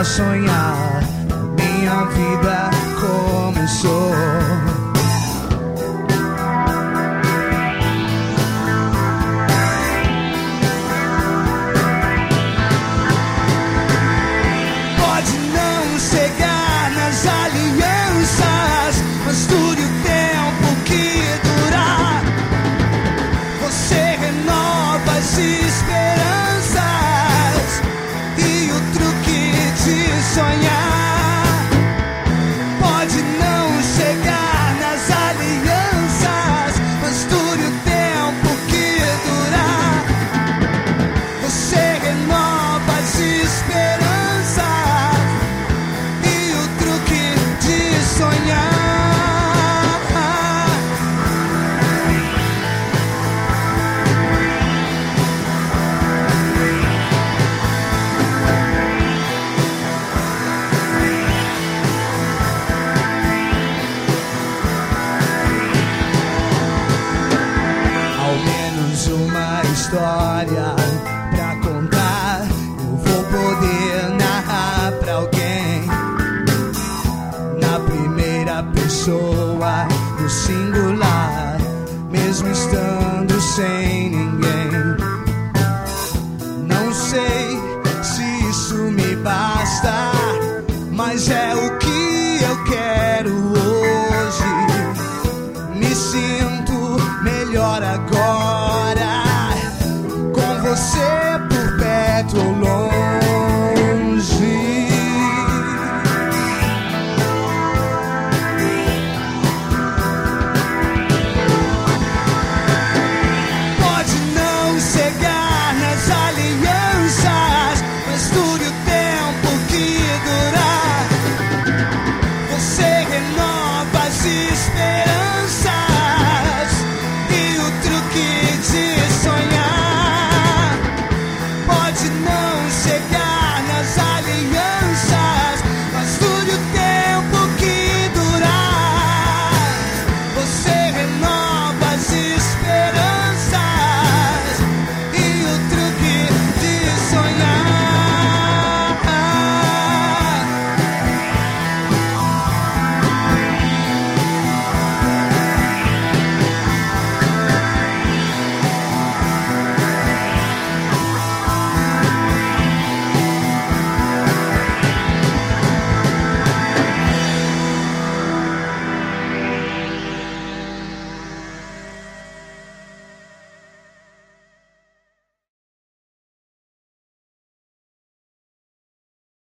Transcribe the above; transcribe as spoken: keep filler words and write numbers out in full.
a sonhar. Minha vida começou. Pode não chegar nas alianças, mas dure o tempo que durar. Você renova as esperanças e o truque de sonhar. Pode não chegar nas alianças, mas dure o tempo que durar. Você renova as esperanças e o truque de sonhar. Ao menos uma história pra contar, eu vou poder narrar pra alguém na primeira pessoa, no singular, mesmo estando sem ninguém. Não sei se isso me basta, mas é o que eu quero hoje. Me sinto melhor agora, com você por perto ou longe.